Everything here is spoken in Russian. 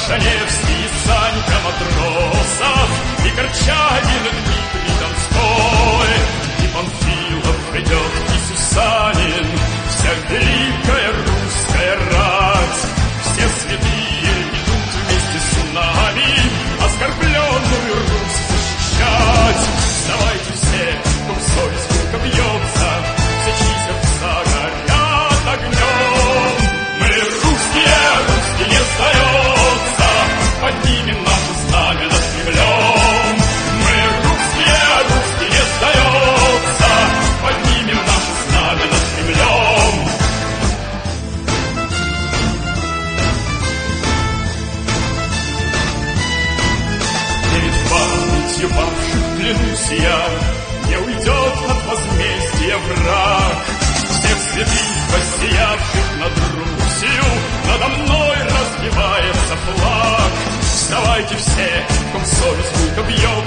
Саша Невский, Санька Матросов, и Корчагин, Дмитрий Донской, и Панфилов идет, и Сюсанин, вся великая русская рать. Все святые идут вместе с нами оскорбленную Русь защищать. Давайте все, ком совесть гулко бьется, все чьи сердца горят огнем. Мы русские, русские не сдается, поднимем наше знамя над Кремлем. Мы русские, русские не сдается, поднимем наше знамя над Кремлем. Перед памятью павших клянусь я, не уйдет от возмездия враг. Всех святых, воссиявших над Русью, надо мной развивается флаг. Вставайте все, ком совесть гулко бьет,